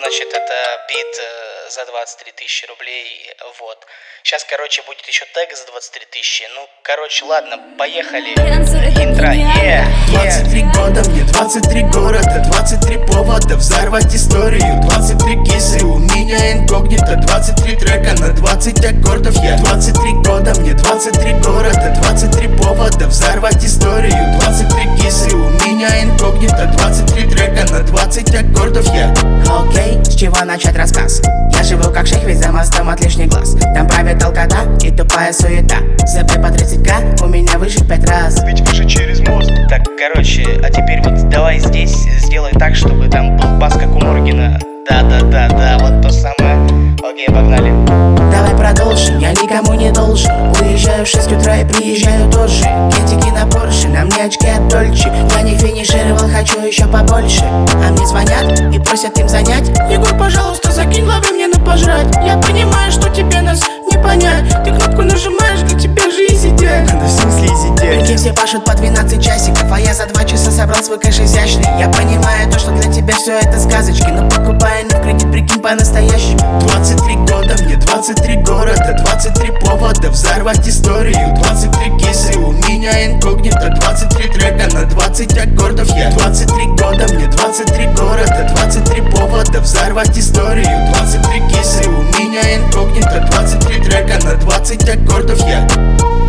значит, это бит за 23 тысячи рублей, вот. Сейчас, короче, будет еще тег за 23 тысячи. Ну, короче, ладно, поехали. Интро, 23 года, мне 23 города, 23 повода взорвать историю, 23 кисы, у меня инкогнито, 23 трека на 20 аккордов. Я 23 года, мне 23 города, 23 повода взорвать историю, 23 кисы, у меня инкогнито, 23 трека на 20 аккордов. Я окей, с чего начать рассказ? Я живу как шейх, ведь за мостом от лишних глаз. Там правит алкота и тупая суета. ЗП по 30к, у меня выше в 5 раз. ведь выше через мост. Так, короче, а теперь вот давай здесь сделай так, чтобы там был бас, как у Моргина. Да, вот то самое. Окей, погнали. Давай продолжим, я никому не должен. Уезжаю в 6 утра и приезжаю тоже. Кетики на Порше, на мне очки от Дольче. Я не финишировал, хочу еще побольше. А мне звонят и просят им занять. Егор, пожалуйста, закинь лавы мне на пожрать. Я понимаю, что тебе нас не понять. Ты кнопку нажимаешь, для тебя же изидять. Да в смысле изидять? Прикинь, все пашут по 12 часиков, а я за 2 часа собрал свой кэш изящный. Я понимаю то, что для тебя все это сказочки, но покупаю на кредит, прикинь, по-настоящему. 23 года, мне 23 города, 23 повода взорвать историю, 23 кисы, у меня инкогнито, 23 трека на 20 аккордов. Я 23 года, мне 23 города, 23 повода взорвать историю, 23 кисы, у меня инкогнито, 23 трека на 20 аккордов. Я